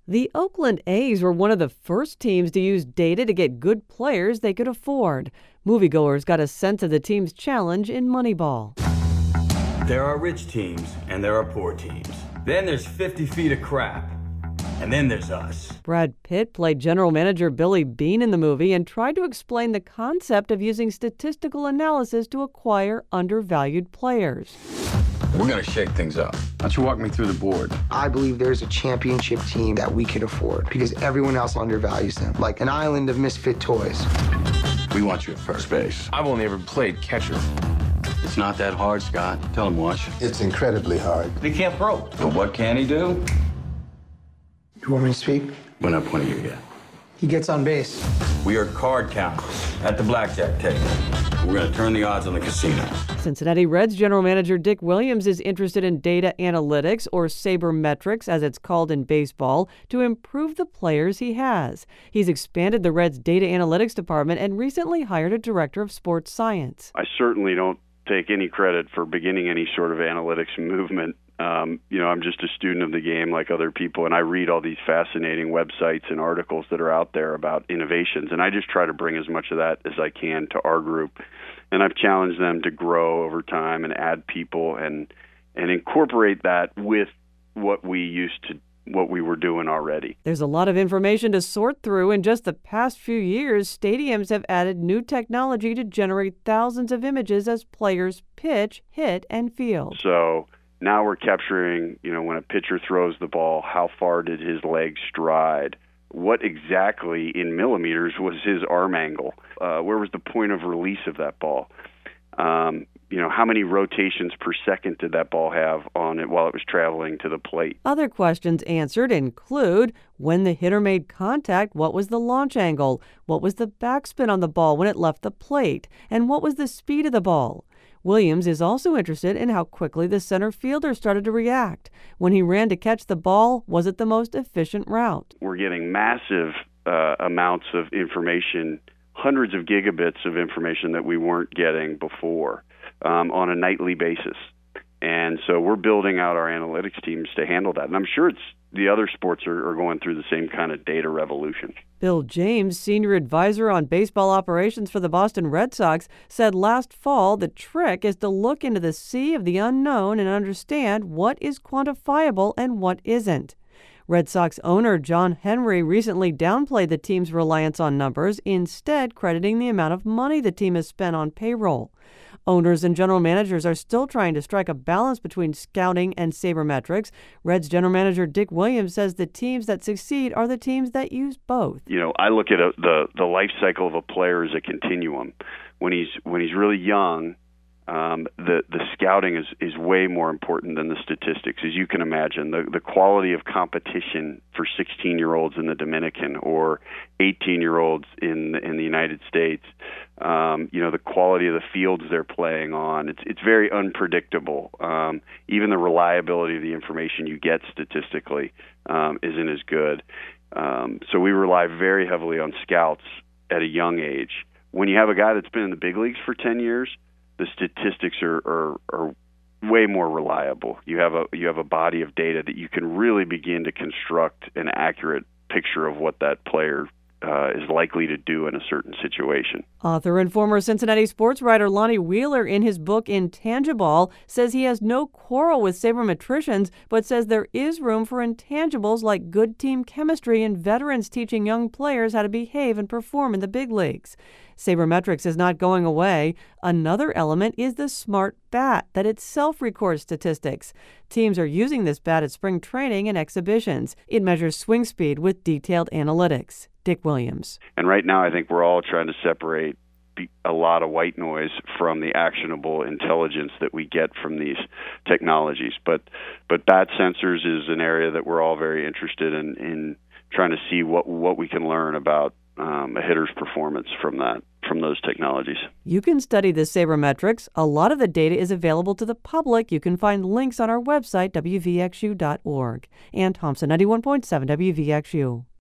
The Oakland A's were one of the first teams to use data to get good players they could afford. Moviegoers got a sense of the team's challenge in Moneyball. There are rich teams and there are poor teams. Then there's 50 feet of crap. And then there's us. Brad Pitt played general manager Billy Beane in the movie and tried to explain the concept of using statistical analysis to acquire undervalued players. We're going to shake things up. Why don't you walk me through the board? I believe there's a championship team that we can afford because everyone else undervalues them, like an island of misfit toys. We want you at first base. I've only ever played catcher. It's not that hard, Scott. Tell him, Wash. It's incredibly hard. He can't throw. But what can he do? You want me to speak? We're not pointing you yet. He gets on base. We are card counters at the blackjack table. We're going to turn the odds on the casino. Cincinnati Reds general manager Dick Williams is interested in data analytics, or sabermetrics as it's called in baseball, to improve the players he has. He's expanded the Reds data analytics department and recently hired a director of sports science. I certainly don't take any credit for beginning any sort of analytics movement. I'm just a student of the game like other people, and I read all these fascinating websites and articles that are out there about innovations, and I just try to bring as much of that as I can to our group. And I've challenged them to grow over time and add people and incorporate that with what we were doing already. There's a lot of information to sort through. In just the past few years, stadiums have added new technology to generate thousands of images as players pitch, hit, and field. So now we're capturing, when a pitcher throws the ball, how far did his leg stride? What exactly in millimeters was his arm angle? Where was the point of release of that ball? How many rotations per second did that ball have on it while it was traveling to the plate? Other questions answered include, when the hitter made contact, what was the launch angle? What was the backspin on the ball when it left the plate? And what was the speed of the ball? Williams is also interested in how quickly the center fielder started to react. When he ran to catch the ball, was it the most efficient route? We're getting massive amounts of information, hundreds of gigabits of information that we weren't getting before on a nightly basis. And so we're building out our analytics teams to handle that. And I'm sure the other sports are going through the same kind of data revolution. Bill James, senior advisor on baseball operations for the Boston Red Sox, said last fall the trick is to look into the sea of the unknown and understand what is quantifiable and what isn't. Red Sox owner John Henry recently downplayed the team's reliance on numbers, instead crediting the amount of money the team has spent on payroll. Owners and general managers are still trying to strike a balance between scouting and sabermetrics. Reds general manager Dick Williams says the teams that succeed are the teams that use both. I look at the life cycle of a player as a continuum. When he's really young, the scouting is way more important than the statistics, as you can imagine. The quality of competition for 16-year-olds in the Dominican or 18-year-olds in the United States, the quality of the fields they're playing on, it's very unpredictable. Even the reliability of the information you get statistically isn't as good. So we rely very heavily on scouts at a young age. When you have a guy that's been in the big leagues for 10 years, the statistics are way more reliable. You have a body of data that you can really begin to construct an accurate picture of what that player is likely to do in a certain situation. Author and former Cincinnati sports writer Lonnie Wheeler, in his book Intangible, says he has no quarrel with sabermetricians, but says there is room for intangibles like good team chemistry and veterans teaching young players how to behave and perform in the big leagues. Sabermetrics is not going away. Another element is the smart bat that itself records statistics. Teams are using this bat at spring training and exhibitions. It measures swing speed with detailed analytics. Dick Williams. And right now I think we're all trying to separate a lot of white noise from the actionable intelligence that we get from these technologies. But bat sensors is an area that we're all very interested in trying to see what we can learn about a hitter's performance from those technologies. You can study the sabermetrics. A lot of the data is available to the public. You can find links on our website, wvxu.org. Ann Thompson, 91.7 WVXU.